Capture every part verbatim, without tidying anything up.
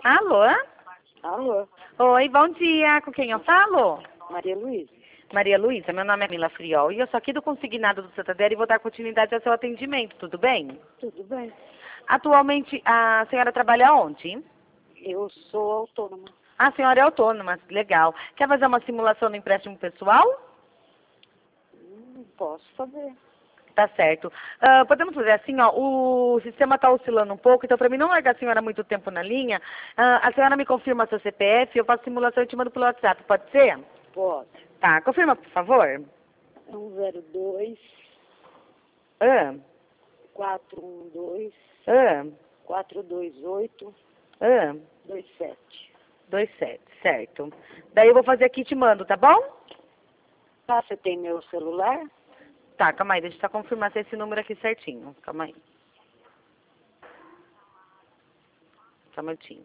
Alô? Alô, Oi, bom dia. Com quem eu falo? Maria Luísa. Maria Luísa, meu nome é Mila Friol e eu sou aqui do Consignado do Santander e vou dar continuidade ao seu atendimento, tudo bem? Tudo bem? Atualmente, a senhora trabalha onde? Eu sou autônoma. A senhora é autônoma, legal. Quer fazer uma simulação do empréstimo pessoal? Hum, posso fazer. Tá certo. Ah, podemos fazer assim, ó, o sistema está oscilando um pouco, então para mim não largar a senhora muito tempo na linha, ah, a senhora me confirma seu C P F, eu faço simulação e te mando pelo WhatsApp, pode ser? Pode. Tá, confirma, por favor. um zero dois, Ah, quatro um dois, ah, quatro dois oito, ah, dois sete. dois sete, certo. Daí eu vou fazer aqui e te mando, tá bom? Ah, você tem meu celular? Tá, calma aí, deixa eu só confirmar se é esse número aqui certinho. Calma aí. Só um minutinho.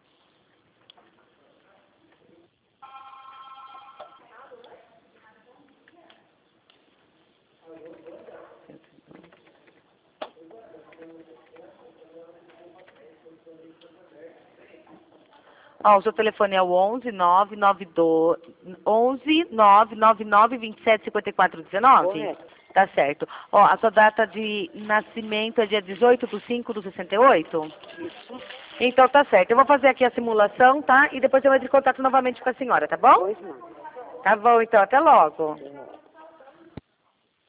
Ó, o seu telefone é o onze nove nove dois, onze nove nove nove vinte e sete cinquenta e quatro dezenove? Correto. Tá certo. Ó, a sua data de nascimento é dia dezoito de cinco de sessenta e oito? Isso. Então tá certo. Eu vou fazer aqui a simulação, tá? E depois eu entro em contato novamente com a senhora, tá bom? Pois não. Tá bom, então. Até logo. É.